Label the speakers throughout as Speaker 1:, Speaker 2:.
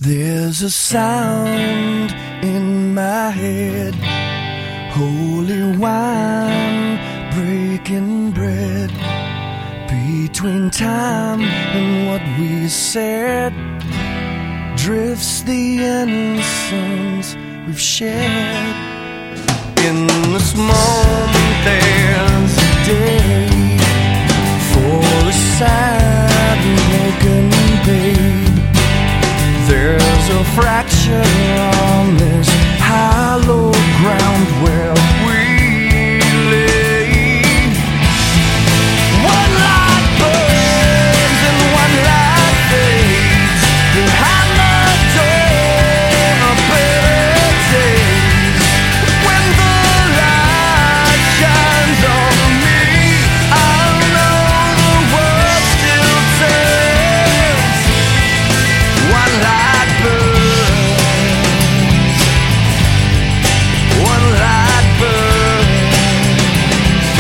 Speaker 1: There's a sound in my head, holy wine breaking bread. Between time and what we said drifts the innocence we've shared. In this moment there's a day for a sad and broken babe. There's a fracture on this hollow ground where we lay. One light burns and one light fades behind the door of better days. When the light shines on me, I'll know the world still turns. One light burns, one light burns.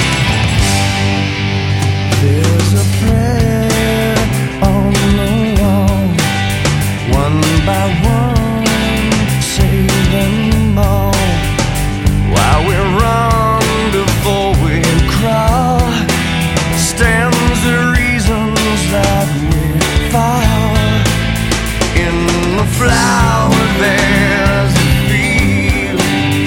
Speaker 1: There's a prayer on the wall, one by one, say them all. While we run before we crawl, stands the reasons that we fall. In the flower there's a feel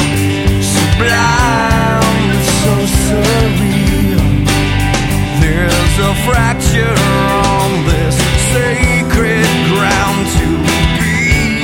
Speaker 1: sublime, it's so surreal. There's a fracture on this sacred ground to be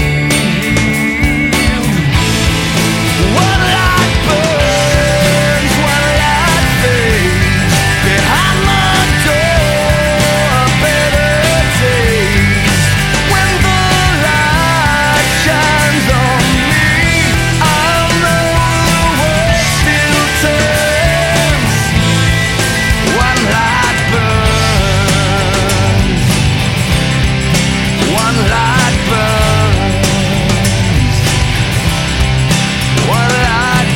Speaker 1: healed. One light burns, one light fades behind the door of better days. When the light shines on me, I'll know the world still turns. One light burns, one light burns, one light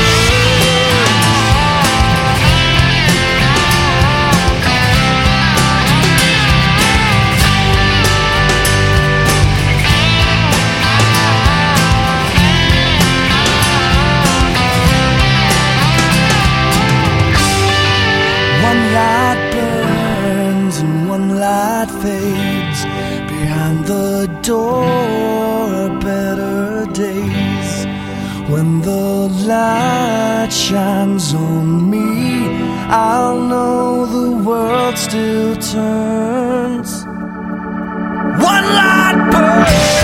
Speaker 1: One light burns and one light fades behind the door of better days. When the light shines on me, I'll know the world still turns. One light burns.